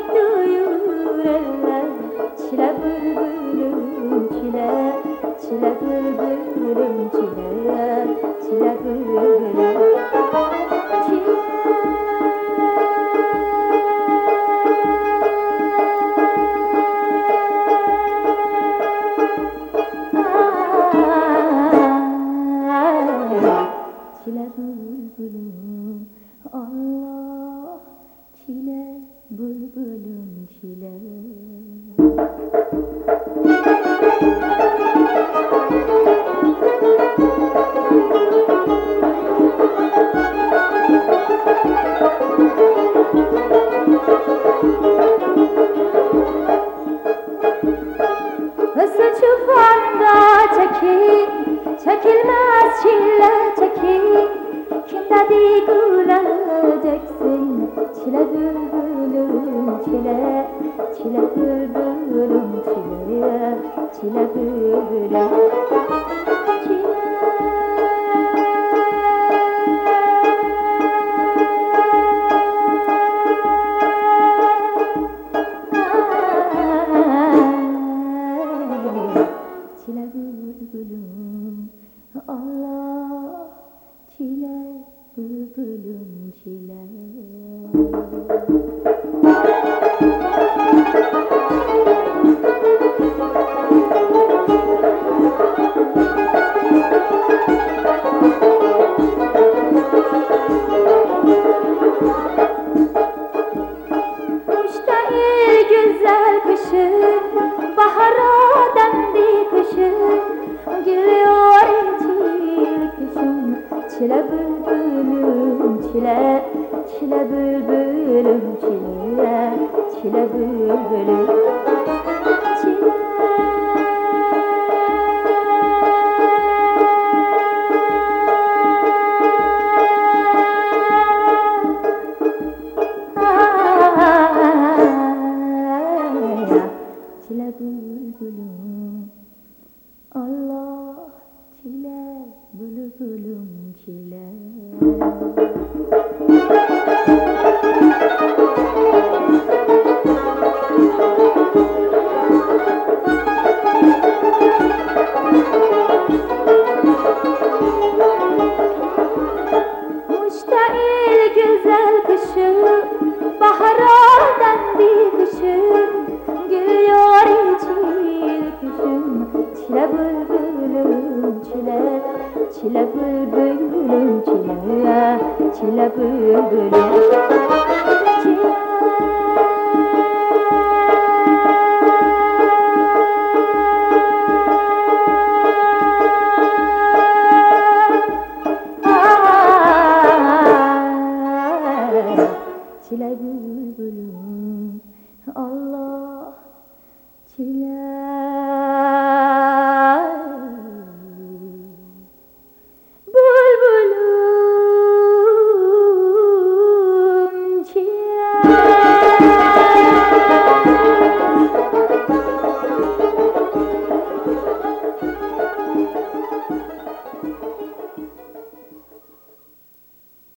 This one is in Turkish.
duyur eller. Çile bülbülüm çile, çile bülbülüm çile, çile bülbülüm çile. Çile bülbülüm Allah, çile bülbülüm çile. Saçı fanda çekil, çekilmez çile çekil. Kim dedi güleceksin? Çile bülbülüm çile, çile bülbülüm çile, çile bülbülüm çile. Çile bülbülüm Allah, çile bülbülüm çile. Müştahil güzel kışın, bahara dendi kışın. Gülüyor incil kışın, çile bülbülüm çile, çile bülbülüm çile, çile bülbülüm çile. Çile bülbülüm Allah, çile bülbülüm çile. Müştahil güzel kışın, bahara dendi kışın. Gülüyor incil kışın, çile bülbülüm çile, çile bülbülüm çile, çile bülbülüm çile. Çile bülbülüm